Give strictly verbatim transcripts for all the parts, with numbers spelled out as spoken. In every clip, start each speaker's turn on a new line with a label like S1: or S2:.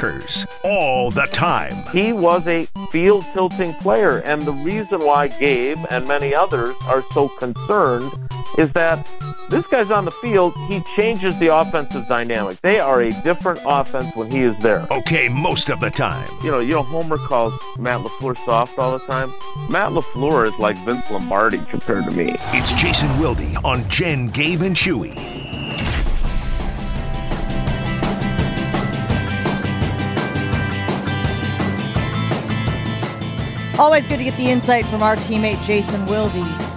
S1: Packers all the time.
S2: He was a field-tilting player, and the reason why Gabe and many others are so concerned is that this guy's on the field, he changes the offensive dynamic. They are a different offense when he is there.
S1: Okay, most of the time.
S2: You know, you know, Homer calls Matt LaFleur soft all the time. Matt LaFleur is like Vince Lombardi compared to me.
S1: It's Jason Wilde on Jen, Gabe, and Chewy.
S3: Always good to get the insight from our teammate, Jason Wilde.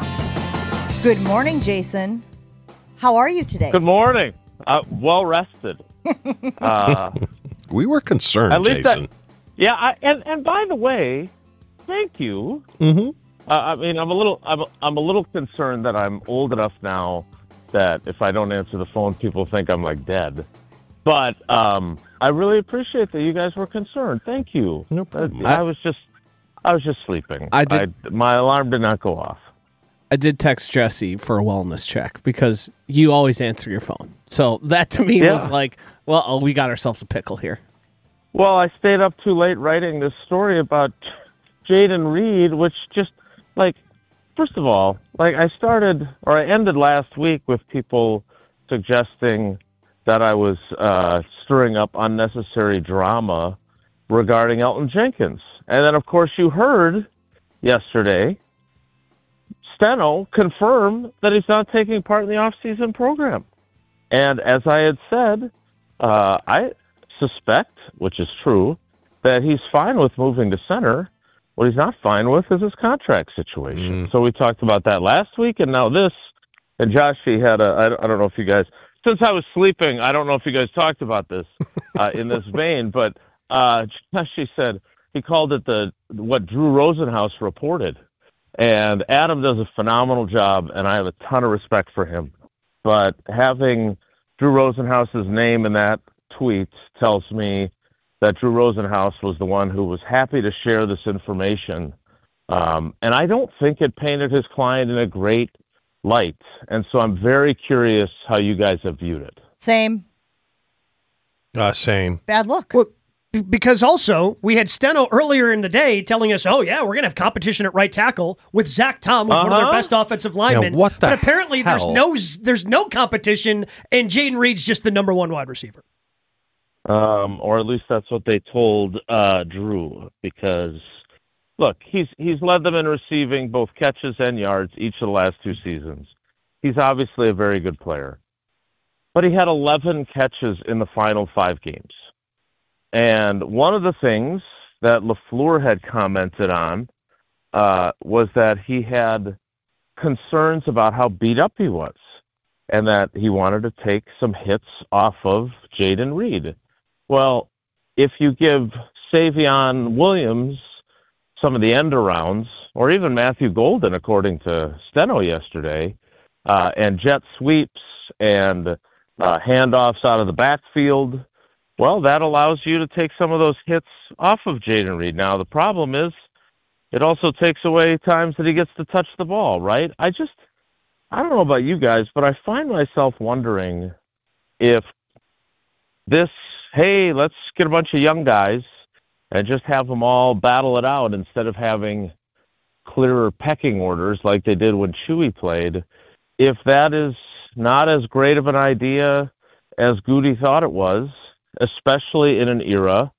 S3: Good morning, Jason. How are you today?
S2: Good morning. Uh, well rested. Uh,
S4: we were concerned,
S2: at least
S4: Jason.
S2: I, yeah, I, and and by the way, thank you.
S4: Mm-hmm.
S2: Uh, I mean, I'm a little, I'm, I'm a little concerned that I'm old enough now that if I don't answer the phone, people think I'm like dead. But um, I really appreciate that you guys were concerned. Thank you.
S4: No problem.
S2: I, I was just, I was just sleeping.
S5: I did.
S2: I, my alarm did not go off.
S5: I did text Jesse for a wellness check because you always answer your phone. So that to me
S2: Yeah.
S5: was like, well, oh, we got ourselves a pickle here.
S2: Well, I stayed up too late writing this story about Jayden Reed, which just, like, first of all, like I started, or I ended last week with people suggesting that I was uh, stirring up unnecessary drama regarding Elgton Jenkins. And then, of course, you heard yesterday Steno confirm that he's not taking part in the offseason program. And as I had said, uh, I suspect, which is true, that he's fine with moving to center. What he's not fine with is his contract situation. Mm. So we talked about that last week, and now this. And Josh, he had a, I don't know if you guys, since I was sleeping, I don't know if you guys talked about this uh, in this vein, but uh, Josh, he said, he called it the what Drew Rosenhaus reported. And Adam does a phenomenal job, and I have a ton of respect for him. But having Drew Rosenhaus's name in that tweet tells me that Drew Rosenhaus was the one who was happy to share this information. Um, and I don't think it painted his client in a great light. And so I'm very curious how you guys have viewed it.
S3: Same.
S4: Uh, same.
S3: Bad look.
S6: Well, because also, we had Steno earlier in the day telling us, oh, yeah, we're going to have competition at right tackle with Zach Tom, who's
S2: uh-huh.
S6: one of their best offensive linemen.
S4: Yeah, what the
S6: but apparently
S4: hell?
S6: there's no there's no competition, and Jayden Reed's just the number one wide receiver.
S2: Um, or at least that's what they told uh, Drew, because, look, he's he's led them in receiving both catches and yards each of the last two seasons. He's obviously a very good player. But he had eleven catches in the final five games. And one of the things that LaFleur had commented on uh, was that he had concerns about how beat up he was and that he wanted to take some hits off of Jayden Reed. Well, if you give Savion Williams some of the end arounds, or even Matthew Golden, according to Steno yesterday, uh, and jet sweeps and uh, handoffs out of the backfield, well, that allows you to take some of those hits off of Jayden Reed. Now, the problem is it also takes away times that he gets to touch the ball, right? I just, I don't know about you guys, but I find myself wondering if this, hey, let's get a bunch of young guys and just have them all battle it out instead of having clearer pecking orders like they did when Chewy played, if that is not as great of an idea as Goody thought it was, especially in an era,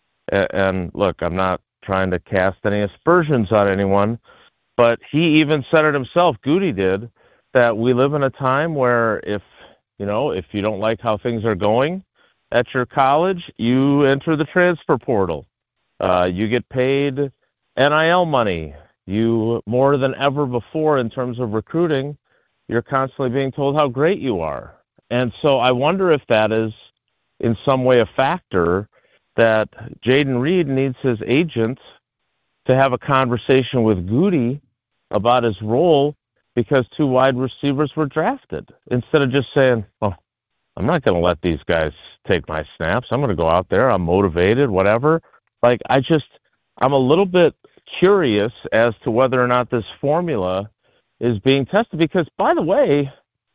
S2: and look, I'm not trying to cast any aspersions on anyone, but he even said it himself, Goody did, that we live in a time where if, you know, if you don't like how things are going at your college, you enter the transfer portal. Uh, you get paid N I L money. You, more than ever before in terms of recruiting, you're constantly being told how great you are. And so I wonder if that is in some way a factor that Jayden Reed needs his agent to have a conversation with Goody about his role because two wide receivers were drafted, instead of just saying, oh, I'm not going to let these guys take my snaps. I'm going to go out there. I'm motivated, whatever. Like, I just, I'm a little bit curious as to whether or not this formula is being tested because, by the way,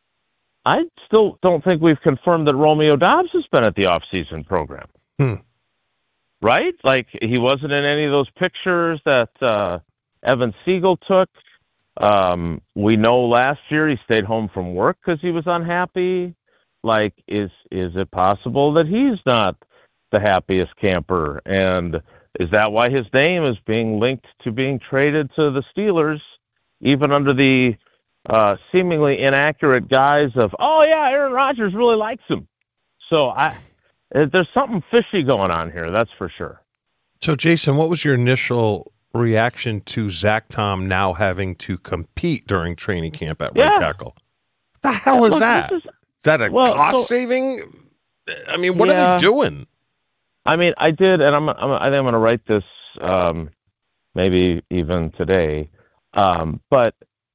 S2: I still don't think we've confirmed that Romeo Doubs has been at the offseason program.
S4: Hmm.
S2: right? Like he wasn't in any of those pictures that uh, Evan Siegel took. Um, we know last year he stayed home from work because he was unhappy. Like, is is it possible that he's not the happiest camper? And is that why his name is being linked to being traded to the Steelers, even under the uh, seemingly inaccurate guise of, oh yeah, Aaron Rodgers really likes him. So I, there's something fishy going on here, that's for sure.
S4: So, Jason, what was your initial reaction to Zach Tom now having to compete during training camp at right
S2: yeah.
S4: tackle? What the hell is
S2: Look,
S4: that?
S2: Is,
S4: is that a
S2: well,
S4: cost
S2: so,
S4: saving? I mean, what
S2: yeah.
S4: are they doing?
S2: I mean, I did, and I'm, I'm I think I'm going to write this um, maybe even today. Um, but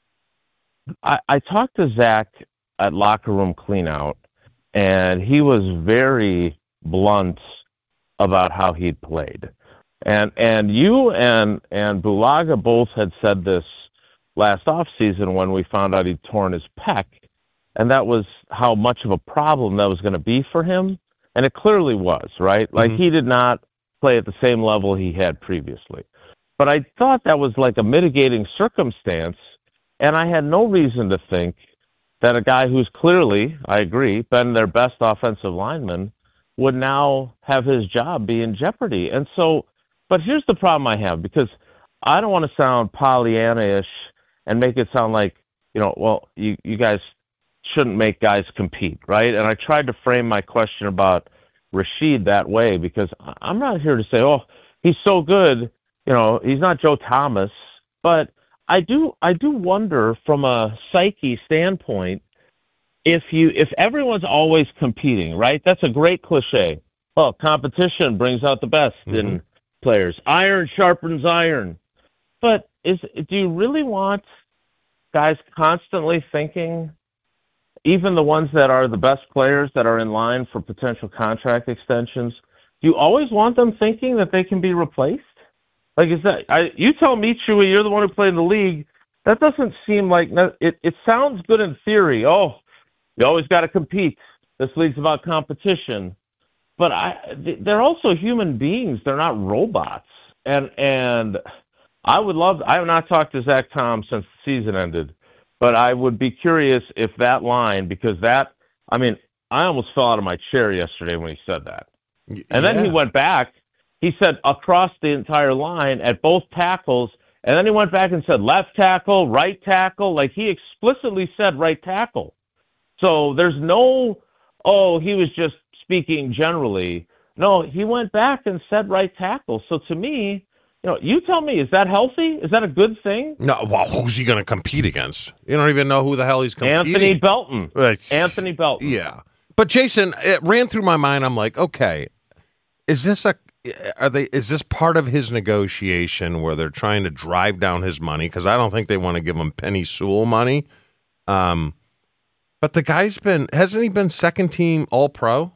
S2: I, I talked to Zach at locker room cleanout, and he was very blunt about how he'd played. And and you and and Bulaga both had said this last offseason when we found out he'd torn his pec, and that was how much of a problem that was going to be for him. And it clearly was, right? Like, mm-hmm. he did not play at the same level he had previously. But I thought that was like a mitigating circumstance, and I had no reason to think that a guy who's clearly, I agree, been their best offensive lineman would now have his job be in jeopardy. And so, but here's the problem I have, because I don't want to sound Pollyanna-ish and make it sound like, you know, well, you, you guys shouldn't make guys compete, right? And I tried to frame my question about Rashid that way, because I'm not here to say, oh, he's so good, you know, he's not Joe Thomas, but I do I do wonder from a psyche standpoint, if you if everyone's always competing, right? That's a great cliche. Oh, competition brings out the best mm-hmm. in players. Iron sharpens iron. But is do you really want guys constantly thinking, even the ones that are the best players that are in line for potential contract extensions, do you always want them thinking that they can be replaced? Like, is that, I, you tell me, Chewy, you're the one who played in the league. That doesn't seem like, it, it sounds good in theory. Oh, you always got to compete. This league's about competition. But I, they're also human beings. They're not robots. And, and I would love, I have not talked to Zach Tom since the season ended. But I would be curious if that line, because that, I mean, I almost fell out of my chair yesterday when he said that. And yeah. then he went back. He said across the entire line at both tackles. And then he went back and said left tackle, right tackle. Like, he explicitly said right tackle. So there's no, oh, he was just speaking generally. No, he went back and said right tackle. So to me, you know, you tell me, is that healthy? Is that a good thing?
S4: No, well, who's he going to compete against? You don't even know who the hell he's competing.
S2: Anthony Belton.
S4: Like,
S2: Anthony Belton.
S4: Yeah. But Jason, it ran through my mind. I'm like, okay, is this a are they is this part of his negotiation where they're trying to drive down his money? Because I don't think they want to give him Penny Sewell money. Um, but the guy's been hasn't he been second team All Pro?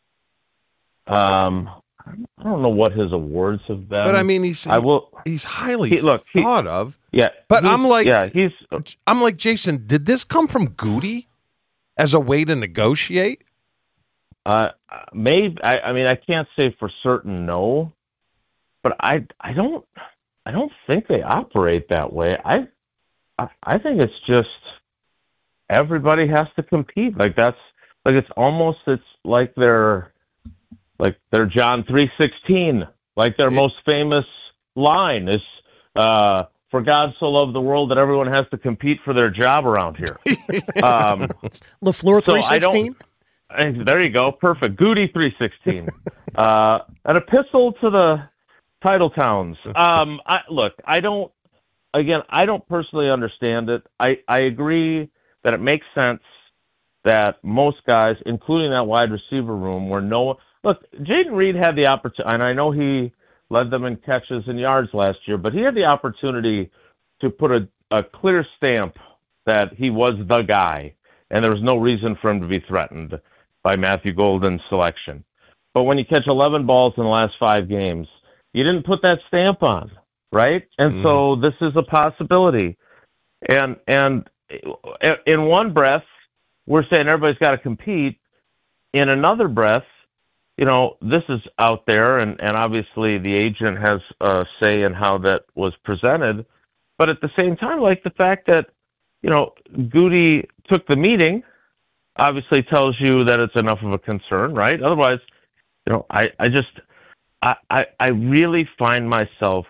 S2: Um. I don't know what his awards have been.
S4: But I mean, he's
S2: I will,
S4: he's highly
S2: he, look, he,
S4: thought of.
S2: Yeah,
S4: but I'm like,
S2: yeah, he's.
S4: I'm like, Jason, did this come from Goody as a way to negotiate?
S2: Uh, maybe. I, I mean, I can't say for certain, no, but I, I don't, I don't think they operate that way. I, I, I think it's just everybody has to compete. Like that's like it's almost it's like they're. Like their John three sixteen, like their most famous line is, uh, "For God so loved the world that everyone has to compete for their job around here." Um,
S6: LaFleur three sixteen.
S2: So there you go, perfect. Goody three sixteen, uh, an epistle to the title towns. Um, I, look, I don't. Again, I don't personally understand it. I I agree that it makes sense that most guys, including that wide receiver room, where no. Look, Jayden Reed had the opportunity, and I know he led them in catches and yards last year, but he had the opportunity to put a, a clear stamp that he was the guy, and there was no reason for him to be threatened by Matthew Golden's selection. But when you catch eleven balls in the last five games, you didn't put that stamp on, right? And mm. so this is a possibility. And and in one breath, we're saying everybody's got to compete. In another breath, you know, this is out there, and, and obviously the agent has a say in how that was presented. But at the same time, like the fact that, you know, Goody took the meeting obviously tells you that it's enough of a concern, right? Otherwise, you know, I, I just, I, I, I really find myself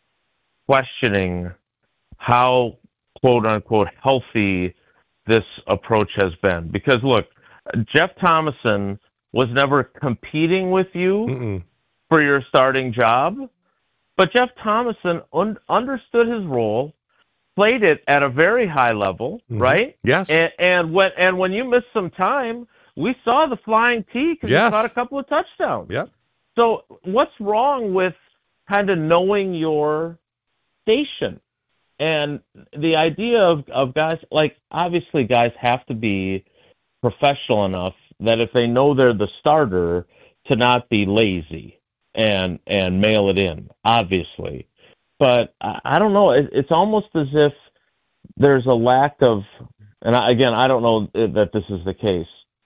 S2: questioning how, quote unquote, healthy this approach has been. Because look, Jeff Thomason was never competing with you Mm-mm. for your starting job, but Jeff Thomason un- understood his role, played it at a very high level, mm-hmm. right?
S4: Yes.
S2: And, and when and when you missed some time, we saw the flying T because
S4: yes.
S2: you caught a couple of touchdowns.
S4: Yep.
S2: So what's wrong with kind of knowing your station? And the idea of, of guys, like obviously guys have to be professional enough that if they know they're the starter, to not be lazy and and mail it in, obviously. But I, I don't know. It, it's almost as if there's a lack of, and I, again, I don't know that this is the case,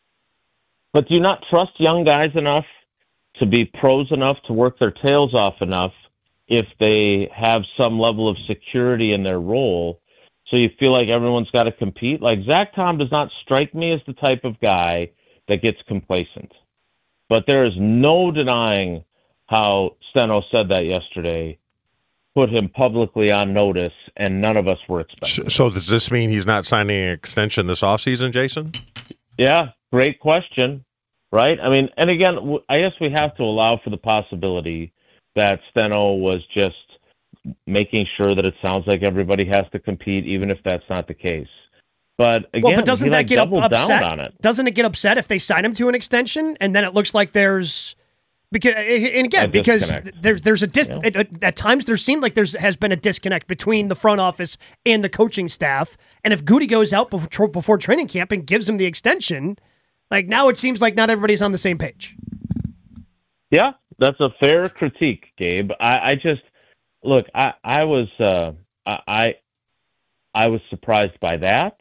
S2: but do you not trust young guys enough to be pros enough to work their tails off enough if they have some level of security in their role, so you feel like everyone's got to compete? Like Zach Tom does not strike me as the type of guy that gets complacent. But there is no denying how Steno said that yesterday, put him publicly on notice, and none of us were expecting.
S4: So does this mean he's not signing an extension this offseason, Jason?
S2: Yeah, great question, right? I mean, and again, I guess we have to allow for the possibility that Steno was just making sure that it sounds like everybody has to compete, even if that's not the case. But again,
S6: well, but doesn't
S2: he,
S6: that
S2: like,
S6: get up, upset?
S2: On it.
S6: Doesn't it get upset if they sign him to an extension and then it looks like there's because and again
S2: a
S6: because
S2: disconnect.
S6: there's there's a dis
S2: yeah.
S6: at, at times there seemed like there's has been a disconnect between the front office and the coaching staff. And if Goody goes out before before training camp and gives him the extension, like now it seems like not everybody's on the same page.
S2: Yeah, that's a fair critique, Gabe. I, I just look. I I was uh, I I was surprised by that.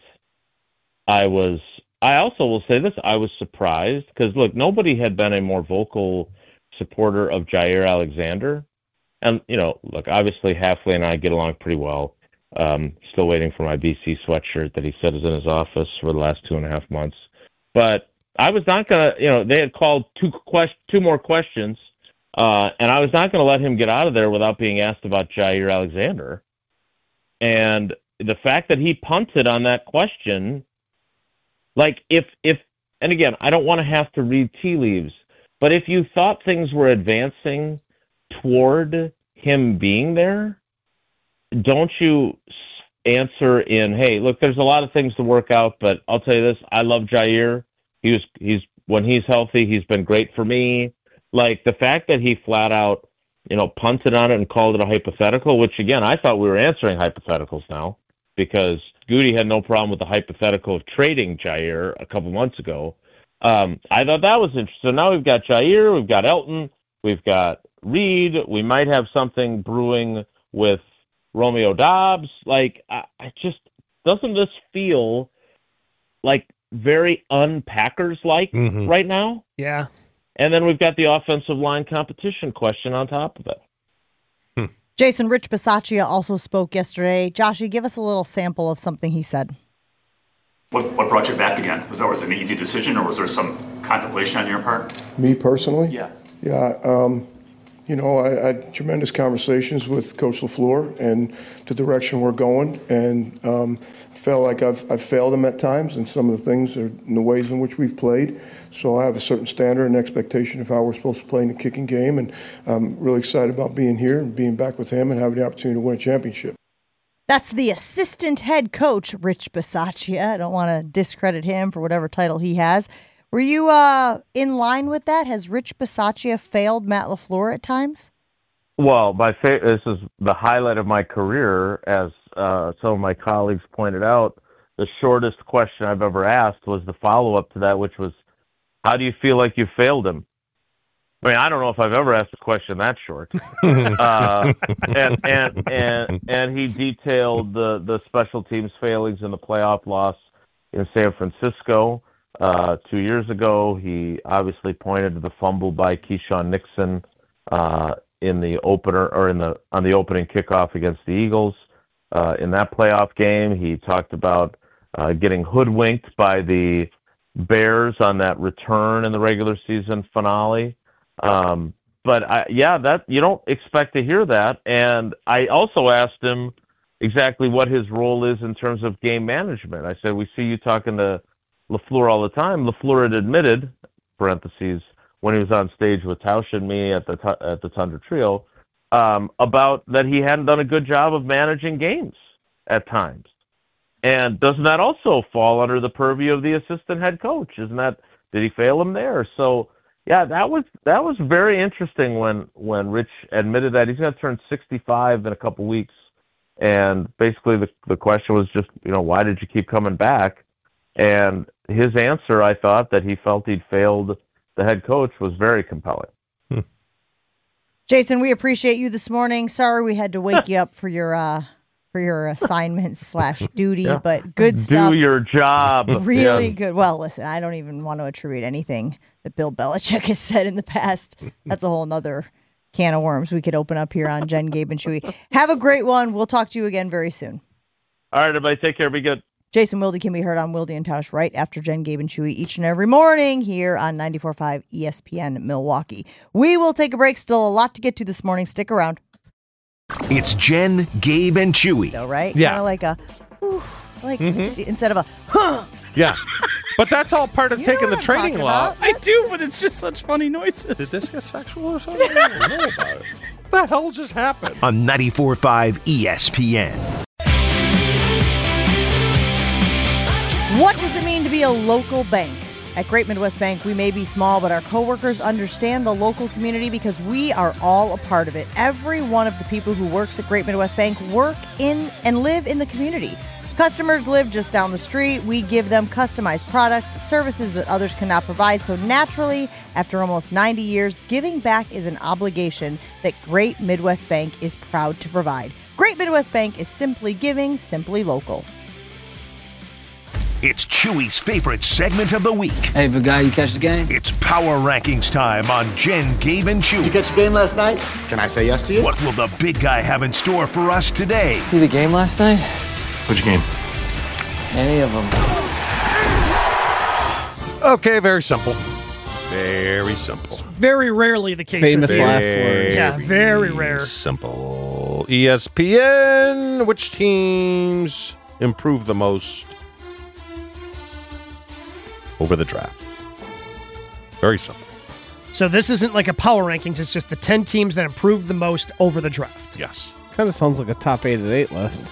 S2: I was. I also will say this. I was surprised because look, nobody had been a more vocal supporter of Jair Alexander, and you know, look, obviously Hafley and I get along pretty well. Um, still waiting for my B C sweatshirt that he said is in his office for the last two and a half months. But I was not gonna. You know, they had called two quest- two more questions, uh, and I was not gonna let him get out of there without being asked about Jair Alexander. And the fact that he punted on that question. Like if, if, and again, I don't want to have to read tea leaves, but if you thought things were advancing toward him being there, don't you answer in, hey, look, there's a lot of things to work out, but I'll tell you this, I love Jair. He was, he's, when he's healthy, he's been great for me. Like the fact that he flat out, you know, punted on it and called it a hypothetical, which again, I thought we were answering hypotheticals now, because Goody had no problem with the hypothetical of trading Jair a couple months ago. Um, I thought that was interesting. So now we've got Jair, we've got Elton, we've got Reed. We might have something brewing with Romeo Dobbs. Like, I, I just, doesn't this feel like very un-Packers-like mm-hmm. right now?
S6: Yeah.
S2: And then we've got the offensive line competition question on top of it.
S3: Jason, Rich Bisaccia also spoke yesterday. Joshy, give us a little sample of something he said.
S7: What what brought you back again? Was that was it an easy decision, or was there some contemplation on your part?
S8: Me personally?
S7: Yeah.
S8: Yeah. Um, you know, I, I had tremendous conversations with Coach LaFleur and the direction we're going, and um, I felt like I've, I've failed him at times in some of the things or in the ways in which we've played. So I have a certain standard and expectation of how we're supposed to play in the kicking game, and I'm really excited about being here and being back with him and having the opportunity to win a championship.
S3: That's the assistant head coach, Rich Bisaccia. I don't want to discredit him for whatever title he has. Were you uh, in line with that? Has Rich Bisaccia failed Matt LaFleur at times?
S2: Well, my fa- this is the highlight of my career, as uh, some of my colleagues pointed out. The shortest question I've ever asked was the follow-up to that, which was, how do you feel like you failed him? I mean, I don't know if I've ever asked a question that short. uh, and, and and and he detailed the, the special teams failings in the playoff loss in San Francisco. uh, two years ago. He obviously pointed to the fumble by Keyshawn Nixon uh, in the opener or in the on the opening kickoff against the Eagles. Uh, in that playoff game, he talked about uh, getting hoodwinked by the Bears on that return in the regular season finale. Um, but I, yeah, that you don't expect to hear that. And I also asked him exactly what his role is in terms of game management. I said, we see you talking to LaFleur all the time. LaFleur had admitted, parentheses, when he was on stage with Tausch and me at the at the Tundra Trio, um, about that he hadn't done a good job of managing games at times. And doesn't that also fall under the purview of the assistant head coach? Isn't that, did he fail him there? So, yeah, that was that was very interesting when, when Rich admitted that he's going to turn sixty-five in a couple weeks. And basically the the question was just, you know, why did you keep coming back? And his answer, I thought, that he felt he'd failed the head coach was very compelling.
S3: Hmm. Jason, we appreciate you this morning. Sorry we had to wake you up for your uh, for your assignment slash duty, yeah. but good stuff.
S2: Do your job.
S3: Really
S2: yeah.
S3: good. Well, listen, I don't even want to attribute anything that Bill Belichick has said in the past. That's a whole nother can of worms we could open up here on Jen, Gabe, and Chewy. Have a great one. We'll talk to you again very soon.
S2: All right, everybody. Take care. Be good.
S3: Jason Wilde can be heard on Wilde and Tausch right after Jen, Gabe, and Chewy each and every morning here on ninety-four point five E S P N Milwaukee. We will take a break. Still a lot to get to this morning. Stick around.
S1: It's Jen, Gabe, and Chewy.
S3: Though, right?
S4: Yeah.
S3: Kind of like a, oof, like mm-hmm. just, instead of a, huh.
S4: Yeah. But that's all part of
S3: you
S4: taking the
S3: I'm
S4: training law.
S3: About.
S5: I do, but it's just such funny noises.
S4: Did this get sexual or something? I don't know about it. What the hell just happened?
S1: On ninety-four point five E S P N.
S3: What does it mean to be a local bank? At Great Midwest Bank, we may be small, but our coworkers understand the local community because we are all a part of it. Every one of the people who works at Great Midwest Bank work in and live in the community. Customers live just down the street. We give them customized products, services that others cannot provide. So naturally, after almost ninety years, giving back is an obligation that Great Midwest Bank is proud to provide. Great Midwest Bank is simply giving, simply local.
S1: It's Chewy's favorite segment of the week.
S9: Hey, big guy, you catch the game?
S1: It's Power Rankings time on Jen, Gabe, and Chewy.
S9: Did you catch the game last night? Can I say yes to you?
S1: What will the big guy have in store for us today?
S10: See the game last night?
S9: Which game?
S10: Any of them.
S4: Okay, very simple. Very simple. It's
S6: very rarely the case.
S5: Famous
S6: with
S5: last
S6: very,
S5: words.
S6: Yeah, very rare.
S4: Simple. E S P N, which teams improve the most over the draft? Very simple.
S6: So this isn't like a power rankings. It's just the ten teams that improved the most over the draft.
S4: Yes.
S5: Kind of sounds like a top eight at eight list.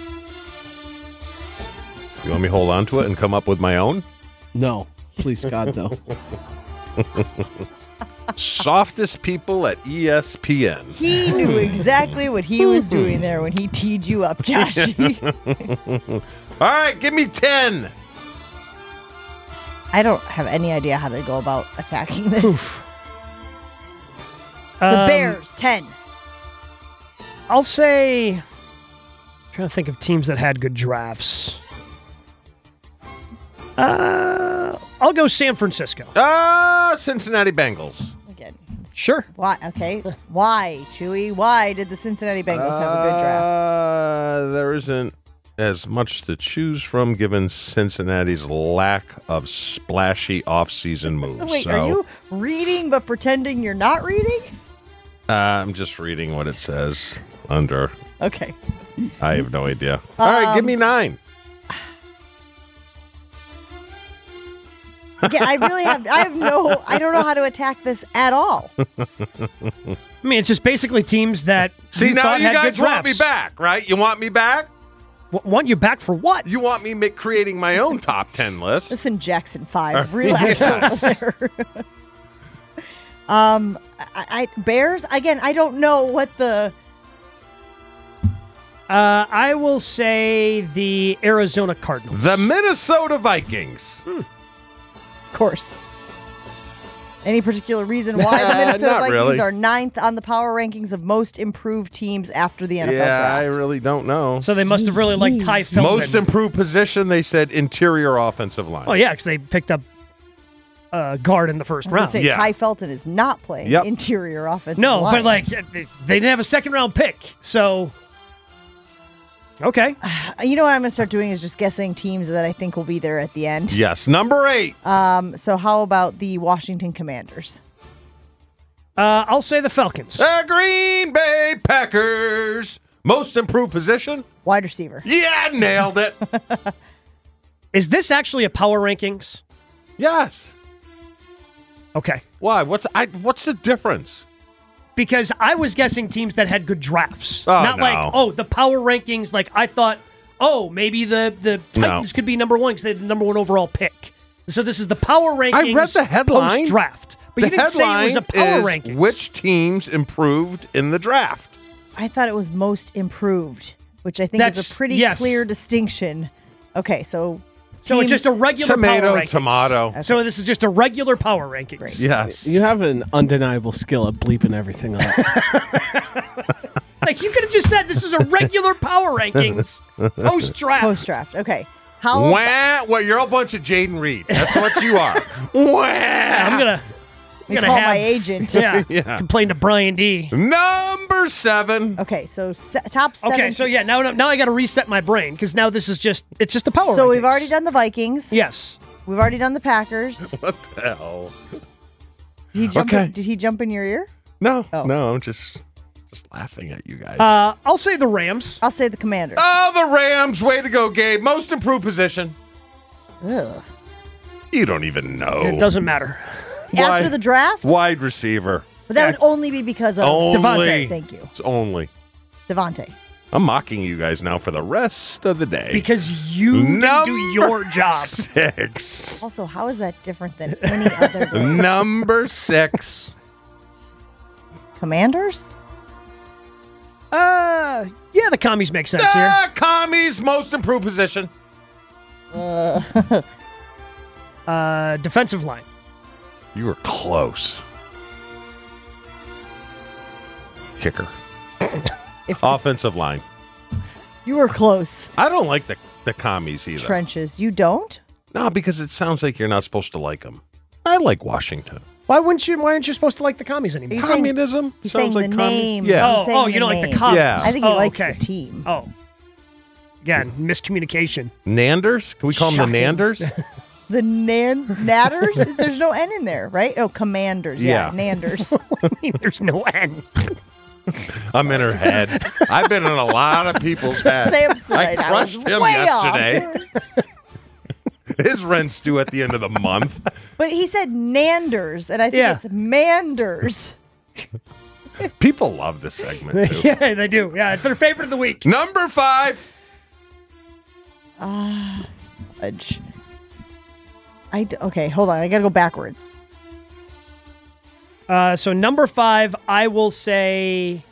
S4: You want me to hold on to it and come up with my own?
S5: No. Please, God, no.
S4: Softest people at E S P N.
S3: He knew exactly what he was doing there when he teed you up, Joshy.
S4: All right, give me ten.
S3: I don't have any idea how to go about attacking this.
S6: Oof.
S3: The
S6: Um,
S3: Bears, ten.
S6: I'll say, I'm trying to think of teams that had good drafts. Uh, I'll go San Francisco.
S4: Ah, Cincinnati Bengals.
S3: Again.
S6: Sure.
S3: Why? Okay. Why, Chewy? Why did the Cincinnati Bengals have a good draft?
S4: Uh, there isn't as much to choose from given Cincinnati's lack of splashy offseason moves.
S3: Wait,
S4: so,
S3: are you reading but pretending you're not reading?
S4: Uh, I'm just reading what it says under.
S3: Okay.
S4: I have no idea. All right,
S3: Um,
S4: give me nine.
S3: Yeah, I really have. I have no. I don't know how to attack this at all.
S6: I mean, it's just basically teams that
S4: See,
S6: you
S4: now
S6: thought
S4: you
S6: had
S4: guys
S6: good
S4: want me
S6: drafts.
S4: back, right? You want me back?
S6: W- want you back for what?
S4: You want me make, creating my own top ten list?
S3: Listen, Jackson Five, relax over there. um, I, I Bears again. I don't know what the.
S6: Uh, I will say the Arizona Cardinals.
S4: The Minnesota Vikings.
S6: Hmm.
S3: Of course. Any particular reason why the Minnesota
S4: Not
S3: Vikings
S4: really.
S3: are ninth on the power rankings of most improved teams after the N F L
S4: Yeah,
S3: draft?
S4: I really don't know.
S6: So they must have really liked Ty Felton.
S4: Most improved position, they said interior offensive line.
S6: Oh, yeah, because they picked up uh, guard in the first
S3: I was gonna
S6: round.
S3: say,
S4: Yeah.
S3: Kai Felton is not playing
S4: Yep.
S3: interior offensive
S6: No,
S3: line.
S6: but like they didn't have a second round pick, so okay.
S3: You know what I'm going to start doing is just guessing teams that I think will be there at the end.
S4: Yes, number eight.
S3: Um, so how about the Washington Commanders?
S6: Uh, I'll say the Falcons.
S4: The Green Bay Packers. Most improved position?
S3: Wide receiver.
S4: Yeah, nailed it.
S6: Is this actually a power rankings?
S4: Yes.
S6: Okay.
S4: Why? What's I? What's the difference?
S6: Because I was guessing teams that had good drafts.
S4: Oh,
S6: Not
S4: no.
S6: like, oh, the power rankings, like I thought, oh, maybe the, the Titans
S4: No.
S6: could be number one because they had the number one overall pick. So this is the power rankings
S4: I read the headline.
S6: post-draft. But
S4: the
S6: you didn't say it was a
S4: headline
S6: power
S4: is
S6: rankings.
S4: Which teams improved in the draft?
S3: I thought it was most improved, which I think is
S6: That's-
S3: a pretty
S6: yes.
S3: clear distinction. Okay, so
S6: So it's just a
S3: teams-
S6: regular
S4: Tomato,
S6: power rankings.
S4: tomato.
S6: So this is just a regular power rankings.
S4: Yes.
S5: You have an undeniable skill at bleeping everything up.
S6: Like you could have just said this is a regular power rankings post-draft.
S3: post-draft. Okay. How
S4: Wah, well, you're a bunch of Jaden Reeds. That's what you are. Wah.
S6: I'm gonna, I'm
S3: We
S6: gonna
S3: call
S6: have
S3: my agent.
S6: Yeah,
S4: Yeah.
S6: complain to Brian D.
S4: Number seven.
S3: Okay, so se- top seven.
S6: Okay, so yeah, now now I got to reset my brain because now this is just it's just a power.
S3: So we've
S6: rankings.
S3: already done the Vikings.
S6: Yes.
S3: We've already done the Packers.
S4: What the hell?
S3: Did he jump
S4: Okay.
S3: in, did he jump in your ear?
S4: No,
S3: Oh.
S4: no, I'm just just laughing at you guys.
S6: Uh, I'll say the Rams.
S3: I'll say the Commanders.
S4: oh, the Rams. Way to go, Gabe. Most improved position.
S3: Ugh.
S4: You don't even know.
S6: It doesn't matter.
S3: After
S4: Wide-
S3: the draft?
S4: Wide receiver.
S3: But that would only be because of
S4: Only.
S3: Devontae. Thank you.
S4: It's only.
S3: Devontae.
S4: I'm mocking you guys now for the rest of the day.
S6: Because you didn't do your job.
S4: Six.
S3: Also, how is that different than any other
S4: Number six.
S3: Commanders?
S6: Uh, yeah, the commies make sense here.
S4: Ah, commies, most improved position.
S3: Uh,
S6: Uh, defensive line.
S4: You were close. Kicker.
S3: if
S4: Offensive line.
S3: you were close.
S4: I don't like the, the commies either.
S3: Trenches. You don't?
S4: No, because it sounds like you're not supposed to like them. I like Washington.
S6: Why wouldn't you? Why aren't you supposed to like the commies anymore?
S3: Are you saying-
S4: Communism?
S3: He's
S4: sounds
S3: saying
S4: like
S3: the
S4: commu-
S3: name.
S4: Yeah.
S3: He's
S6: Oh,
S3: saying
S6: oh, you don't like the
S3: name.
S6: commies.
S4: Yeah.
S3: I think he
S6: oh,
S3: likes
S6: okay.
S3: the team.
S6: Oh. Again, miscommunication.
S4: Nanders? Can we call them
S6: Shocking.
S4: the Nanders?
S3: The Nan Natters? There's no N in there, right? Oh, Commanders. Yeah,
S4: Yeah.
S3: Nanders.
S6: There's no N.
S4: I'm in her head. I've been in a lot of people's heads.
S3: Samsonite.
S4: I
S3: I
S4: crushed
S3: was
S4: him
S3: way
S4: yesterday. His rent's due at the end of the month.
S3: But he said Nanders, and I think
S6: Yeah.
S3: it's Manders.
S4: People love this segment, too.
S6: Yeah, they do. Yeah, it's their favorite of the week.
S4: Number five.
S3: Ah, fudge. I d- okay, hold on. I gotta go backwards.
S6: Uh, so number five, I will say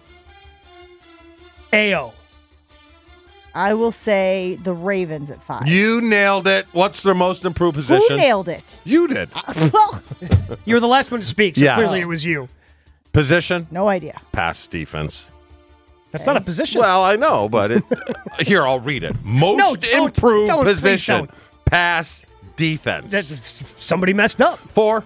S6: A O.
S3: I will say the Ravens at five.
S4: You nailed it. What's their most improved position?
S3: Who nailed it?
S4: You did.
S3: Well,
S6: You were the last one to speak, so
S4: Yes.
S6: clearly it was you.
S4: Position?
S3: no idea.
S4: Pass defense.
S6: That's not a position.
S4: Well, I know, but it, here, I'll read it. Most
S6: No, don't-
S4: improved
S6: don't, please
S4: position.
S6: don't.
S4: Pass defense.
S6: That's, somebody messed up.
S4: Four.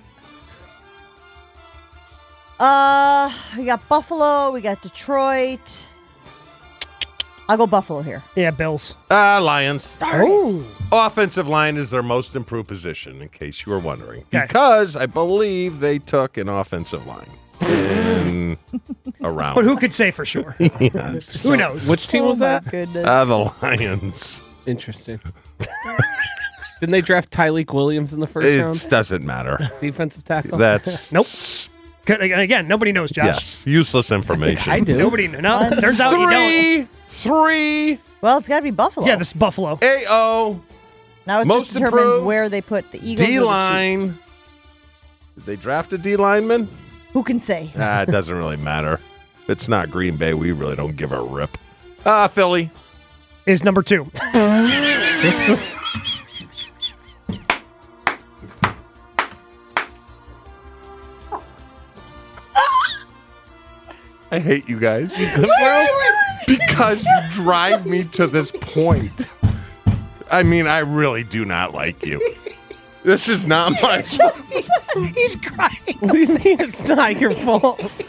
S3: Uh, we got Buffalo. We got Detroit. I'll go Buffalo here.
S6: Yeah, Bills.
S4: Uh, Lions.
S6: Oh.
S4: Offensive line is their most improved position, in case you were wondering.
S6: Okay.
S4: Because I believe they took an offensive line in a round.
S6: But who could say for sure? Who knows?
S5: Which team
S3: Oh
S5: was
S3: my
S5: that?
S3: Goodness.
S4: Uh, the Lions.
S5: Interesting. Didn't they draft Tyleek Williams in the first
S4: It
S5: round?
S4: doesn't matter.
S5: Defensive tackle?
S4: That's
S6: Nope. Could- Again, nobody knows, Josh.
S4: yes, useless information.
S5: I do.
S6: Nobody knows. No, turns out you don't.
S4: Three, three,
S3: well, it's got to be Buffalo.
S6: Yeah, this is Buffalo.
S4: A O.
S3: now it
S4: most
S3: just determines
S4: improved,
S3: where they put the Eagles or the
S4: D
S3: Chiefs.
S4: line. Did they draft a D lineman?
S3: Who can say?
S4: Ah, it doesn't really matter. If it's not Green Bay, we really don't give a rip. Ah, Philly.
S6: Is number two.
S4: I hate you guys. You good, bro? Because you drive me to this point. I mean, I really do not like you. This is not my fault.
S6: He's crying.
S5: What do you mean it's not your fault? Whose,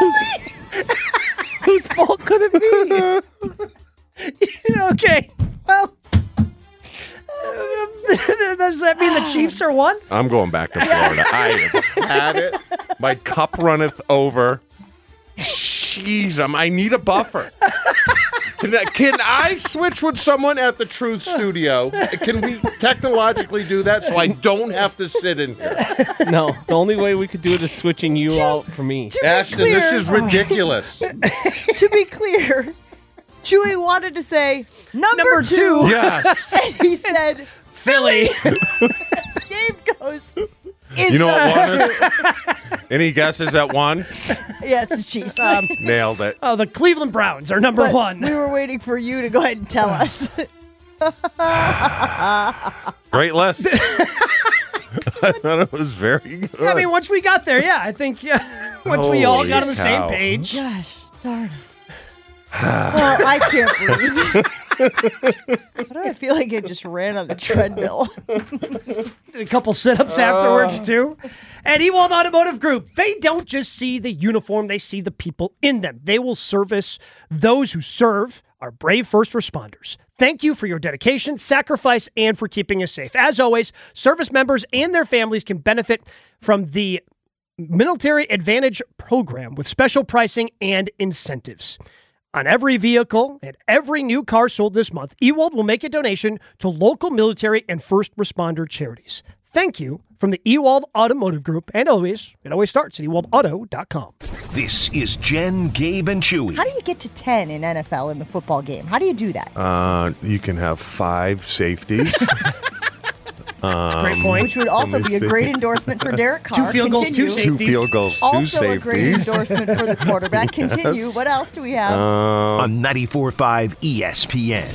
S5: whose fault could it be?
S6: Okay. Well, does that mean the Chiefs are one?
S4: I'm going back to Florida. I have had it. My cup runneth over. Jeez, I'm, I need a buffer. Can I, can I switch with someone at the Truth Studio? Can we technologically do that so I don't have to sit in here?
S5: No, the only way we could do it is switching you out for me.
S4: Ashton,
S3: clear-
S4: this is ridiculous.
S3: To be clear, Chewy wanted to say number,
S6: Number
S3: two.
S6: two.
S4: Yes.
S3: And he said
S6: Philly.
S3: Gabe goes. Is
S4: You know
S3: the-
S4: what won it? Any guesses at one?
S3: Yeah, it's the Chiefs.
S6: Um,
S4: Nailed it.
S6: oh, the Cleveland Browns are number
S3: But
S6: one.
S3: we were waiting for you to go ahead and tell us.
S4: Great list. I thought it was very good.
S6: I mean, once we got there, yeah, I think yeah, once we all
S4: Holy
S6: got on the
S4: cow.
S6: same page.
S3: Gosh, darn it. Well, I can't breathe. Why do I feel like I just ran on the treadmill?
S6: Did a couple sit-ups afterwards too. And Ewald Automotive Group, they don't just see the uniform, they see the people in them. They will service those who serve our brave first responders. Thank you for your dedication, sacrifice, and for keeping us safe. As always, service members and their families can benefit from the Military Advantage program with special pricing and incentives. On every vehicle and every new car sold this month, Ewald will make a donation to local military and first responder charities. Thank you from the Ewald Automotive Group. And always, it always starts at ewald auto dot com.
S1: This is Jen, Gabe, and Chewy.
S3: How do you get to ten in N F L in the football game? How do you do that?
S4: Uh, you can have five safeties.
S6: That's a great point.
S3: Which would also
S4: let me
S3: be a
S4: see.
S3: great endorsement for Derek Carr.
S6: Two field goals, two
S3: Continue.
S6: safeties.
S4: Two field goals, two
S3: Also
S4: safeties.
S3: a great endorsement for the quarterback. Continue. What else do we have?
S1: On ninety-four point five E S P N.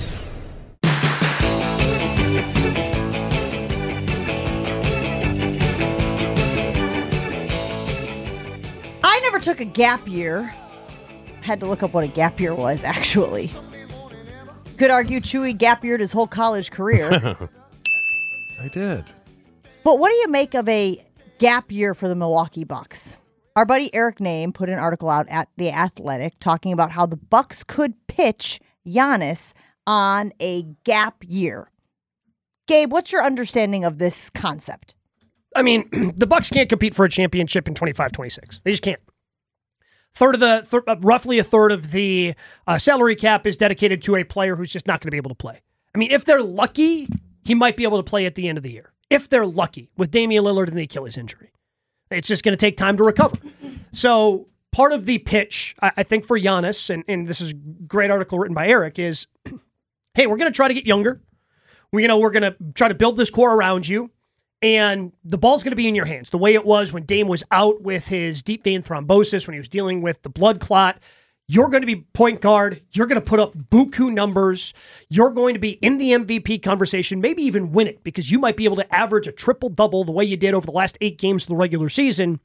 S3: I never took a gap year. Had to look up what a gap year was, actually. Could argue Chewy gap yeared his whole college career.
S4: I did.
S3: But what do you make of a gap year for the Milwaukee Bucks? Our buddy Eric Name put an article out at The Athletic talking about how the Bucks could pitch Giannis on a gap year. Gabe, what's your understanding of this concept?
S6: I mean, the Bucks can't compete for a championship in twenty-five twenty-six. They just can't. Third of the th- uh, roughly a third of the uh, salary cap is dedicated to a player who's just not going to be able to play. I mean, if they're lucky, he might be able to play at the end of the year. If they're lucky with Damian Lillard and the Achilles injury, it's just going to take time to recover. So part of the pitch, I, I think, for Giannis, and, and this is a great article written by Eric, is, hey, we're going to try to get younger. We, you know, we're going to try to build this core around you. And the ball's going to be in your hands, the way it was when Dame was out with his deep vein thrombosis, when he was dealing with the blood clot. You're going to be point guard. You're going to put up buku numbers. You're going to be in the M V P conversation, maybe even win it, because you might be able to average a triple-double the way you did over the last eight games of the regular season.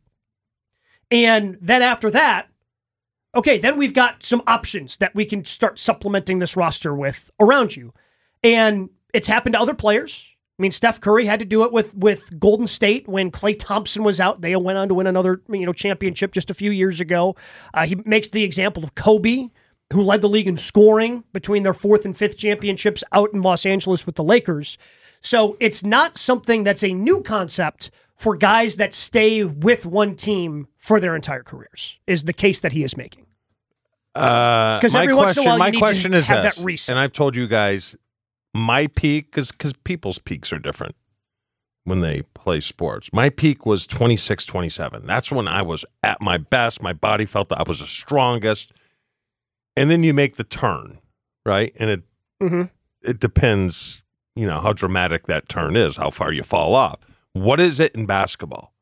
S6: And then after that, okay, then we've got some options that we can start supplementing this roster with around you. And it's happened to other players. I mean, Steph Curry had to do it with with Golden State when Klay Thompson was out. They went on to win another, you know, championship just a few years ago. Uh, he makes the example of Kobe, who led the league in scoring between their fourth and fifth championships out in Los Angeles with the Lakers. So it's not something that's a new concept for guys that stay with one team for their entire careers, is the case that he is making.
S4: Because
S6: every once in a while you
S4: my
S6: need to
S4: question is
S6: have
S4: this,
S6: that reset.
S4: and I've told you guys my peak, because because people's peaks are different when they play sports. My peak was twenty-six, twenty-seven. That's when I was at my best. My body felt that I was the strongest. And then you make the turn, right? And it
S6: Mm-hmm.
S4: it depends, you know, how dramatic that turn is, how far you fall off. What is it in basketball?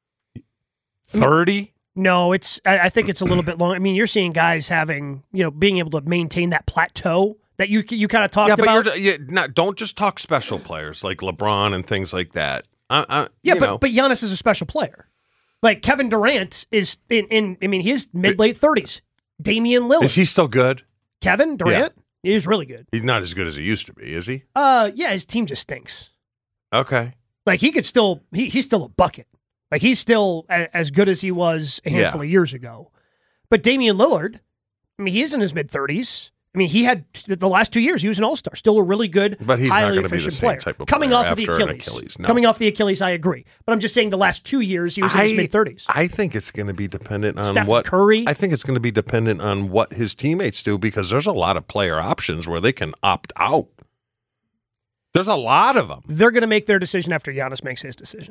S4: thirty?
S6: No, it's. I I think it's a little bit long. I mean, you're seeing guys having, you know, being able to maintain that plateau that you you kind of talked
S4: Yeah, but
S6: about.
S4: you're, you're not, don't just talk special players like LeBron and things like that. I, I,
S6: yeah,
S4: you
S6: but
S4: know.
S6: but Giannis is a special player. Like Kevin Durant is in. in I mean, he's mid late thirties. Damian Lillard.
S4: Is he still good?
S6: Kevin Durant? He's really good.
S4: He's not as good as he used to be, is he?
S6: Uh, yeah, his team just stinks.
S4: Okay.
S6: Like he could still, he, he's still a bucket. Like he's still a, as good as he was a handful
S4: Yeah.
S6: of years ago. But Damian Lillard, I mean, he is in his mid thirties. I mean, he had the last two years, he was an all-star, still a really good,
S4: But he's not
S6: highly
S4: gonna be the
S6: efficient
S4: same
S6: player.
S4: type of
S6: Coming
S4: player
S6: off of the
S4: after an
S6: Achilles.
S4: Achilles, no.
S6: Coming off the Achilles, I agree. But I'm just saying the last two years, he was in his
S4: I-
S6: mid-thirties.
S4: I think it's going to be dependent on
S6: Steph
S4: what
S6: Curry.
S4: I think it's going to be dependent on what his teammates do because there's a lot of player options where they can opt out. There's a lot of them.
S6: They're going to make their decision after Giannis makes his decision.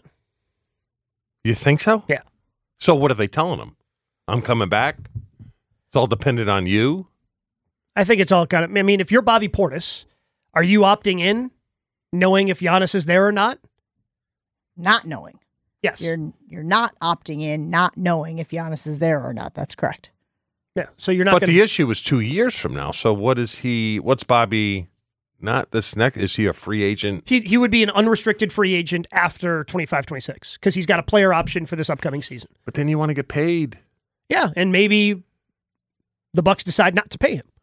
S4: You think so?
S6: Yeah.
S4: So what are they telling him? I'm coming back. It's all dependent on you.
S6: I think it's all kind of, I mean, if you're Bobby Portis, are you opting in knowing if Giannis is there or not?
S3: Not knowing.
S6: Yes.
S3: You're you're not opting in, not knowing if Giannis is there or not. That's correct.
S6: Yeah. So you're not
S4: But
S6: going
S4: the issue is two years from now. So what is he? What's Bobby? Not this next. Is he a free agent?
S6: He he would be an unrestricted free agent after twenty-five twenty-six because he's got a player option for this upcoming season.
S4: But then you want to get paid.
S6: Yeah, and maybe the Bucks decide not to pay him.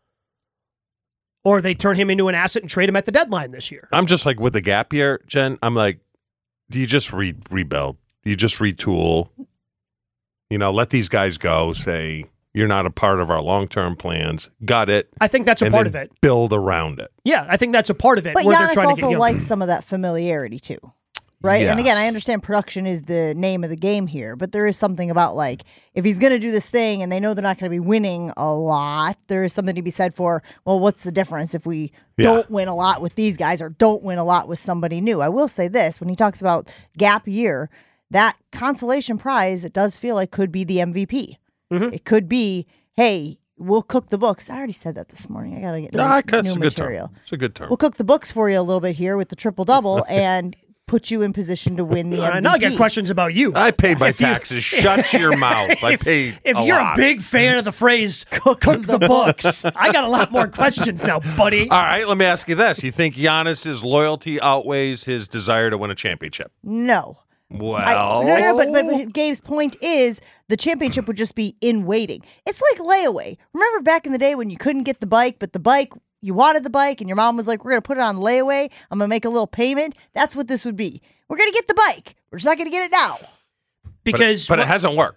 S6: Or they turn him into an asset and trade him at the deadline this year.
S4: I'm just like with the gap year, Jen. I'm like, do you just re- rebuild? Do you just retool? You know, let these guys go. Say you're not a part of our long term plans. Got it.
S6: I think that's a
S4: and
S6: part of
S4: then
S6: it.
S4: Build around it.
S6: Yeah, I think that's a part of it.
S3: But
S6: where they're
S3: Giannis
S6: trying to
S3: also
S6: get young.
S3: likes some of that familiarity too, right? And again,
S4: Yes.
S3: I understand production is the name of the game here, but there is something about like if he's going to do this thing and they know they're not going to be winning a lot, there is something to be said for, well, what's the difference if we
S4: Yeah.
S3: don't win a lot with these guys or don't win a lot with somebody new? I will say this, when he talks about gap year, that consolation prize, it does feel like could be the M V P.
S6: Mm-hmm.
S3: It could be, hey, we'll cook the books. I already said that this morning. I got to get
S4: No,
S3: new,
S4: I- that's
S3: new
S4: a good
S3: material.
S4: term. It's a good term.
S3: We'll cook the books for you a little bit here with the triple double and put you in position to win the
S6: All
S3: M V P.
S6: right, now I got questions about you.
S4: I paid my
S6: If you-
S4: taxes. Shut your mouth. I
S6: If,
S4: paid.
S6: if
S4: a
S6: you're
S4: lot.
S6: a big fan of the phrase "cook, the books," I got a lot more questions now, buddy.
S4: All right, let me ask you this: you think Giannis's loyalty outweighs his desire to win a championship?
S3: No.
S4: Well,
S3: I, no, no, no, but, but but Gabe's point is the championship would just be in waiting. It's like layaway. Remember back in the day when you couldn't get the bike, but the bike, you wanted the bike, and your mom was like, we're going to put it on layaway. I'm going to make a little payment. That's what this would be. We're going to get the bike. We're just not going to get it now.
S6: Because
S4: but, it, but it hasn't worked.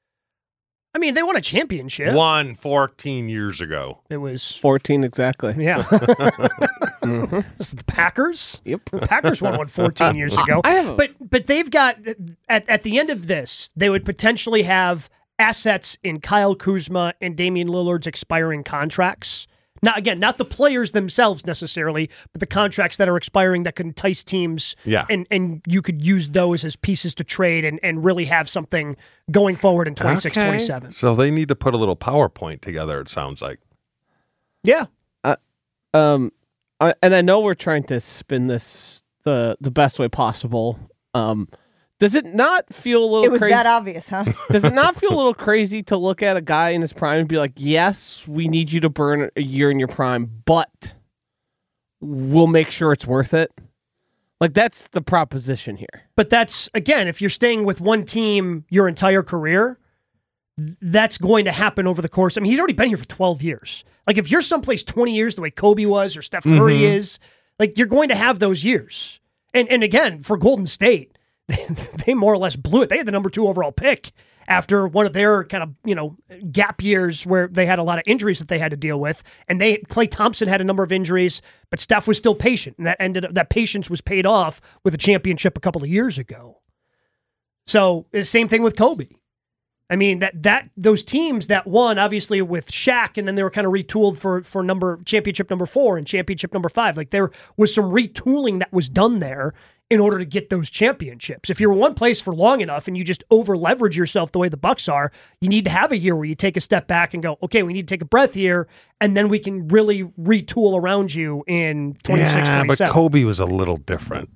S6: I mean, they won a championship.
S4: Won fourteen years ago.
S6: It was
S5: fourteen exactly.
S6: Yeah. mm-hmm. This is the Packers.
S5: Yep.
S6: The Packers won one fourteen years ago.
S5: I have a-
S6: but but they've got at at the end of this, they would potentially have assets in Kyle Kuzma and Damian Lillard's expiring contracts. Not again, not the players themselves necessarily, but the contracts that are expiring that could entice teams.
S4: Yeah.
S6: And and you could use those as pieces to trade and, and really have something going forward in twenty-six,
S4: Okay.
S6: twenty-seven.
S4: So they need to put a little PowerPoint together. It sounds like.
S6: Yeah.
S5: Um, I, and I know we're trying to spin this the the best way possible. Um, does it not feel a little?
S3: It was
S5: crazy?
S3: that obvious, huh?
S5: Does it not feel a little crazy to look at a guy in his prime and be like, "Yes, we need you to burn a year in your prime, but we'll make sure it's worth it." Like that's the proposition here.
S6: But that's, again, if you're staying with one team your entire career, th- that's going to happen over the course. I mean, he's already been here for twelve years. Like, if you're someplace twenty years the way Kobe was or Steph Curry
S5: Mm-hmm.
S6: is, like, you're going to have those years. And and again, for Golden State, they more or less blew it. They had the number two overall pick after one of their kind of, you know, gap years where they had a lot of injuries that they had to deal with. And they Klay Thompson had a number of injuries, but Steph was still patient. And that ended up, that patience was paid off with a championship a couple of years ago. So the same thing with Kobe. I mean, that that those teams that won, obviously with Shaq, and then they were kind of retooled for for number championship number four and championship number five. Like there was some retooling that was done there in order to get those championships. If you're in one place for long enough and you just over leverage yourself the way the Bucks are, you need to have a year where you take a step back and go, okay, we need to take a breath here, and then we can really retool around you in twenty-six,
S4: Yeah, but
S6: twenty-seven.
S4: Kobe was a little different.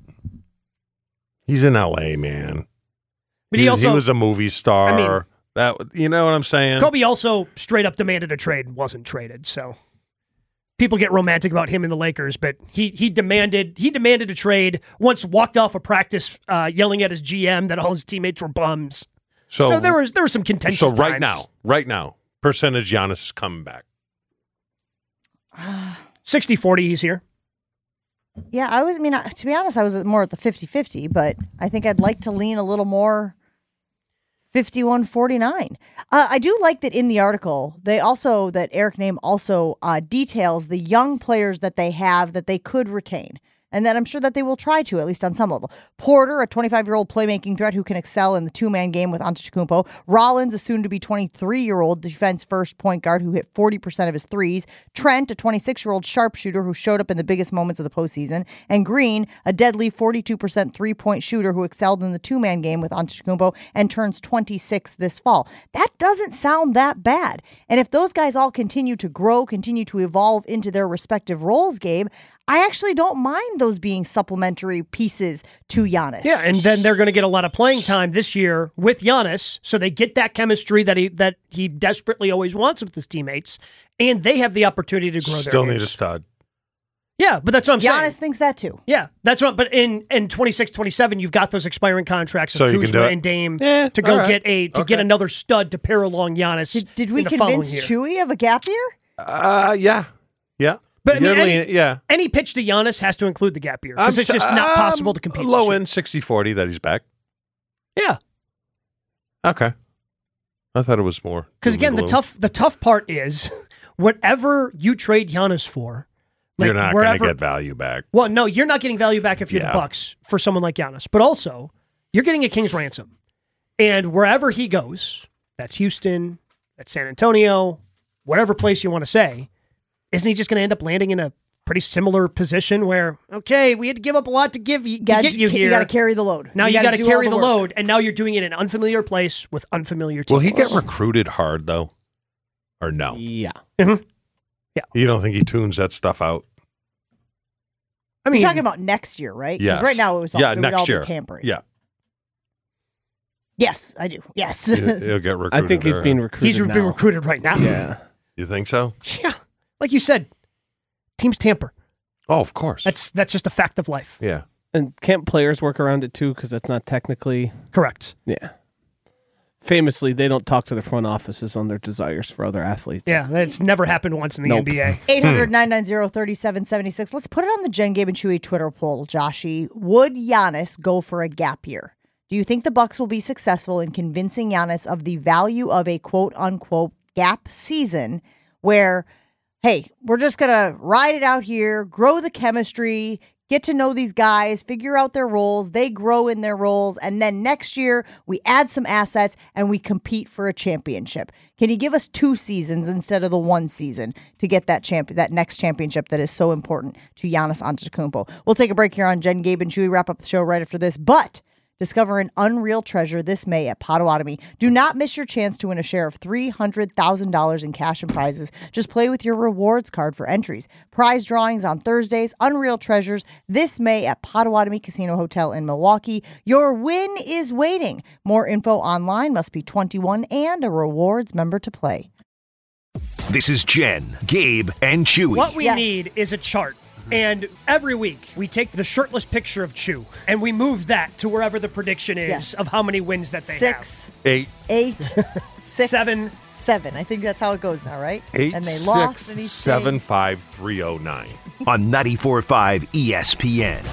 S4: He's in L A, man.
S6: But he
S4: was-
S6: also-
S4: he was a movie star.
S6: I mean-
S4: that you know what I'm saying?
S6: Kobe also straight up demanded a trade and wasn't traded. So people get romantic about him in the Lakers, but he he demanded he demanded a trade. Once walked off a practice uh, yelling at his G M that all his teammates were bums. So,
S4: So-
S6: there was there was some contentious.
S4: So right
S6: times.
S4: now, right now, percentage Giannis is coming back.
S6: sixty forty, he's here.
S3: Yeah, I was, I mean, to be honest, I was more at the fifty-fifty, but I think I'd like to lean a little more fifty-one forty-nine. Uh, I do like that in the article, they also, that Eric Name also uh, details the young players that they have that they could retain. And that I'm sure that they will try to, at least on some level. Porter, a twenty-five-year-old playmaking threat who can excel in the two-man game with Antetokounmpo. Rollins, a soon-to-be twenty-three-year-old defense-first point guard who hit forty percent of his threes. Trent, a twenty-six-year-old sharpshooter who showed up in the biggest moments of the postseason. And Green, a deadly forty-two percent three-point shooter who excelled in the two-man game with Antetokounmpo and turns twenty-six this fall. That doesn't sound that bad. And if those guys all continue to grow, continue to evolve into their respective roles, Gabe, I actually don't mind those being supplementary pieces to Giannis.
S6: Yeah, and then they're going to get a lot of playing time this year with Giannis, so they get that chemistry that he that he desperately always wants with his teammates, and they have the opportunity to grow their
S4: Still need
S6: games.
S4: a stud.
S6: Yeah, but that's what I'm
S3: Giannis
S6: saying.
S3: thinks that too.
S6: Yeah, that's what. But in in twenty-six twenty-seven, you've got those expiring contracts of
S4: So you can do
S6: Kuzma
S4: it.
S6: and Dame
S4: Yeah,
S6: to go
S4: all right.
S6: get a to get
S4: Okay.
S6: another stud to pair along Giannis.
S3: Did, did we
S6: in the following
S3: convince
S6: year.
S3: Chewy of a gap year?
S4: Uh, yeah. Yeah.
S6: But I mean,
S4: Literally,
S6: any,
S4: yeah.
S6: any pitch to Giannis has to include the gap year because
S4: I'm
S6: it's just
S4: so-
S6: not
S4: um,
S6: possible to compete.
S4: Low
S6: this year.
S4: end sixty forty that he's back.
S6: Yeah,
S4: Okay. I thought it was more.
S6: because again, the
S4: doom and
S6: tough the tough part is whatever you trade Giannis for,
S4: gloom.
S6: like
S4: You're not going
S6: wherever.
S4: to get value back.
S6: Well, no, you're not getting value back if you're
S4: Yeah.
S6: the Bucks for someone like Giannis, but also you're getting a king's ransom, and wherever he goes, that's Houston, that's San Antonio, whatever place you want to say, isn't he just going to end up landing in a pretty similar position where, okay, we had to give up a lot to give you to
S3: Gotta-
S6: get you here.
S3: You got to carry the load.
S6: Now you,
S3: gotta
S6: got to
S3: do all
S6: carry the,
S3: work.
S6: load, and now you're doing it in an unfamiliar place with unfamiliar
S4: Will
S6: teams.
S4: he get recruited hard, though? Or no?
S5: Yeah.
S4: You don't think he tunes that stuff out?
S6: I mean,
S3: You're talking about next year, right? 'Cause
S4: Yes.
S3: Right now it was all,
S4: yeah,
S3: it would
S4: next
S3: all be
S4: year.
S3: tampering.
S4: Yeah.
S3: Yes, I do. Yes.
S4: He- He'll get recruited.
S5: I think he's
S4: there.
S5: being recruited
S6: he's
S5: now.
S6: being recruited right now.
S5: Yeah.
S4: You think so?
S6: Yeah, like you said, teams tamper.
S4: Oh, of course.
S6: That's that's just a fact of life.
S4: yeah.
S5: And can't players work around it too? Because that's not technically.
S6: Correct.
S5: Yeah. Famously, they don't talk to their front offices on their desires for other athletes.
S6: Yeah, that's never happened once in the
S5: Nope.
S6: N B A.
S3: eight hundred, nine nine zero, three seven seven six. Let's put it on the Jen, Gabe, and Chewy Twitter poll, Joshy. Would Giannis go for a gap year? Do you think the Bucks will be successful in convincing Giannis of the value of a quote-unquote gap season where, hey, we're just going to ride it out here, grow the chemistry, get to know these guys, figure out their roles, they grow in their roles, and then next year we add some assets and we compete for a championship. Can you give us two seasons instead of the one season to get that champ- that next championship that is so important to Giannis Antetokounmpo? We'll take a break here on Jen, Gabe, and Chewy. Wrap up the show right after this, but discover an unreal treasure this May at Potawatomi. Do not miss your chance to win a share of three hundred thousand dollars in cash and prizes. Just play with your rewards card for entries. Prize drawings on Thursdays, unreal treasures this May at Potawatomi Casino Hotel in Milwaukee. Your win is waiting. More info online, must be twenty-one and a rewards member to play.
S1: This is Jen, Gabe, and Chewy.
S6: What we
S3: Yes.
S6: need is a chart. And every week we take the shirtless picture of Chew and we move that to wherever the prediction is
S3: Yes.
S6: of how many wins that they
S3: Six,
S4: Eight.
S3: eight, six,
S6: Seven.
S3: seven. I think that's how it goes now, right?
S4: Eight,
S3: and they
S4: six,
S3: lost. And he's
S4: seven,
S3: saying-
S4: five, three, oh, nine.
S1: On ninety-four point five E S P N.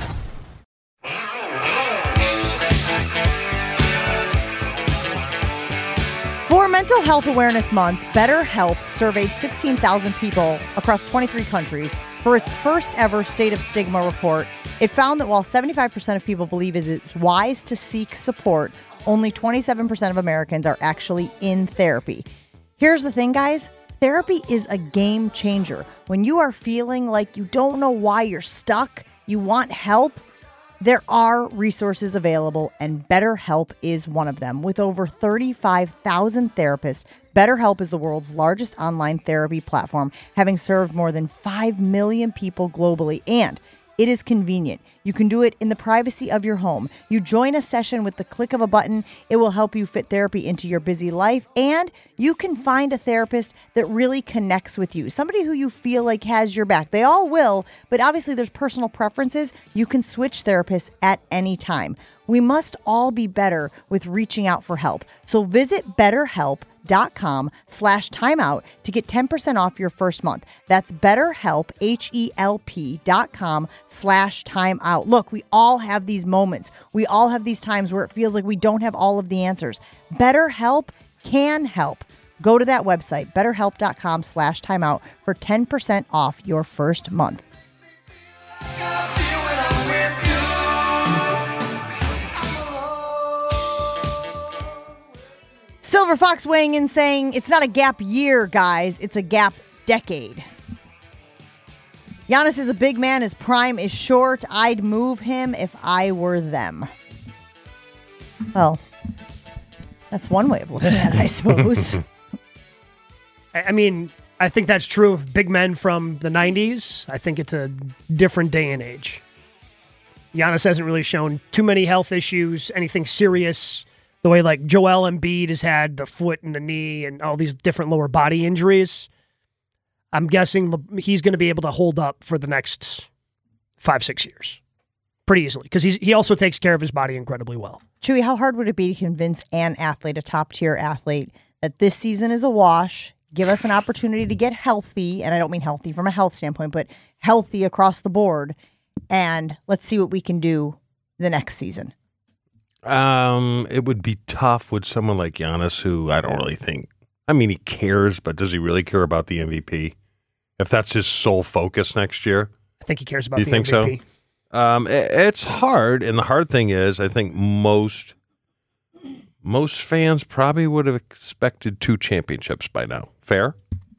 S3: For Mental Health Awareness Month, BetterHelp surveyed sixteen thousand people across twenty-three countries for its first ever State of Stigma report. It found that while seventy-five percent of people believe it's wise to seek support, only twenty-seven percent of Americans are actually in therapy. Here's the thing, guys. Therapy is a game changer. When you are feeling like you don't know why you're stuck, you want help, there are resources available, and BetterHelp is one of them. With over thirty-five thousand therapists, BetterHelp is the world's largest online therapy platform, having served more than five million people globally, and it is convenient. You You can do it in the privacy of your home. You join a session with the click of a button. It will help you fit therapy into your busy life, and you can find a therapist that really connects with you, somebody who you feel like has your back. They all will, but obviously there's personal preferences. You can switch therapists at any time. We must all be better with reaching out for help. So visit BetterHelp.com slash timeout to get ten percent off your first month. That's BetterHelp, H-E-L-P dot com slash timeout. Look, we all have these moments. We all have these times where it feels like we don't have all of the answers. BetterHelp can help. Go to that website, BetterHelp.com slash timeout for ten percent off your first month. Silver Fox weighing in saying it's not a gap year, guys. It's a gap decade. Giannis is a big man. His prime is short. I'd move him if I were them. Well, that's one way of looking at it, I suppose.
S6: I mean, I think that's true of big men from the nineties. I think it's a different day and age. Giannis hasn't really shown too many health issues, anything serious. The way like Joel Embiid has had the foot and the knee and all these different lower body injuries, I'm guessing he's going to be able to hold up for the next five, six years pretty easily because he's he also takes care of his body incredibly well.
S3: Chewy, how hard would it be to convince an athlete, a top-tier athlete, that this season is a wash, give us an opportunity to get healthy, and I don't mean healthy from a health standpoint, but healthy across the board, and let's see what we can do the next season?
S4: Um, it would be tough with someone like Giannis, who I don't really think. I mean, he cares, but does he really care about the M V P? If that's his sole focus next year,
S6: I think he cares about
S4: do you
S6: the
S4: think
S6: M V P.
S4: So? Um, it, it's hard, and the hard thing is, I think most most fans probably would have expected two championships by now. Fair?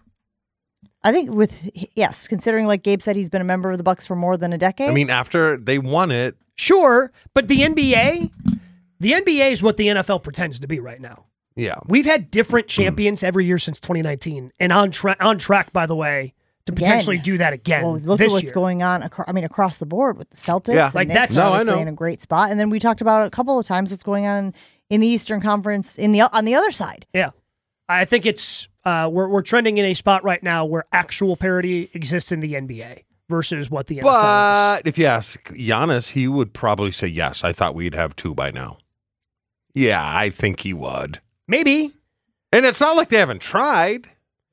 S3: I think with yes, considering like Gabe said, he's been a member of the Bucks for more than a decade.
S4: I mean, after they won it,
S6: sure, but the N B A. The N B A is what the N F L pretends to be right now.
S4: Yeah.
S6: We've had different champions every year since twenty nineteen, and on, tra- on track, by the way, to
S3: Again.
S6: potentially do that again.
S3: Well, look
S6: this
S3: at what's
S6: year.
S3: going on. Acro- I mean, across the board with the Celtics.
S6: Yeah,
S3: the
S6: like
S3: Knicks
S6: that's
S3: are
S6: no, I
S3: obviously
S6: know.
S3: in a great spot. And then we talked about a couple of times what's going on in the Eastern Conference in the on the other side.
S6: Yeah, I think it's uh, we're we're trending in a spot right now where actual parity exists in the N B A versus what the N F L is.
S4: But if you ask Giannis, he would probably say yes. I thought we'd have two by now. Yeah, I think he would.
S6: Maybe.
S4: And it's not like they haven't tried.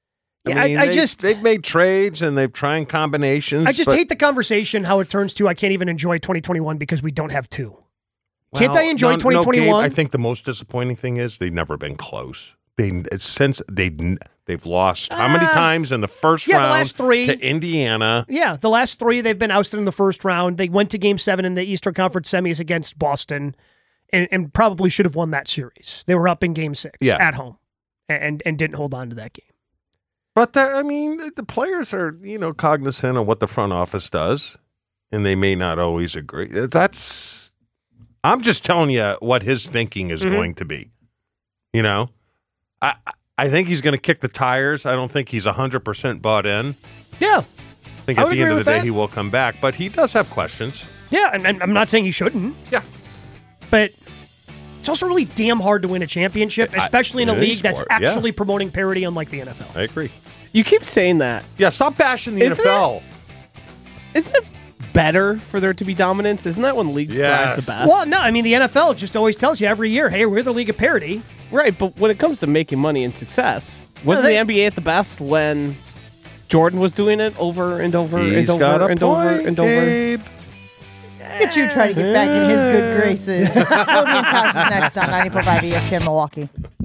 S4: I
S6: Yeah, I-
S4: mean,
S6: I
S4: they,
S6: just-
S4: they've made trades and they've tried combinations.
S6: I just
S4: but-
S6: hate the conversation how it turns to I can't even enjoy twenty twenty-one because we don't have two.
S4: Well,
S6: Can't I enjoy
S4: no- no,
S6: twenty twenty-one?
S4: Gabe, I think the most disappointing thing is they've never been close. They since they they've lost how many
S6: Uh,
S4: times in the first
S6: yeah, the
S4: round
S6: last three.
S4: to Indiana.
S6: Yeah, the last three, they've been ousted in the first round. They went to game seven in the Eastern Conference semis against Boston and, and probably should have won that series. They were up in game six
S4: Yeah.
S6: at home and, and didn't hold on to that game.
S4: But the, I mean, the players are you know cognizant of what the front office does, and they may not always agree. That's I'm just telling you what his thinking is
S6: Mhm.
S4: going to be. You know, I I think he's going to kick the tires. I don't think he's a hundred percent bought in.
S6: Yeah.
S4: I think
S6: I
S4: at
S6: would
S4: the end
S6: agree
S4: of
S6: with
S4: the day
S6: that.
S4: he will come back, but he does have questions.
S6: Yeah, and, and I'm not saying he shouldn't.
S4: Yeah.
S6: But it's also really damn hard to win a championship,
S4: I-
S6: especially in a
S4: in any
S6: league that's
S4: sport, yeah.
S6: actually promoting parity unlike the N F L.
S4: I agree.
S5: You keep saying that.
S4: Yeah, stop bashing the
S5: Isn't
S4: N F L.
S5: Isn't it better for there to be dominance? Isn't that when leagues thrive the
S4: Yes.
S5: best?
S6: Well, no, I mean, the N F L just always tells you every year, hey, we're the league of parity.
S5: Right, but when it comes to making money and success, wasn't
S6: they-
S5: the N B A at the best when Jordan was doing it over and over
S4: He's
S5: and
S4: got
S5: over
S4: a
S5: and over
S4: point,
S5: and over?
S4: Gabe.
S3: Look at you trying to get back in his good graces. Cody and Tosh is next on ninety-four point five E S P N Milwaukee.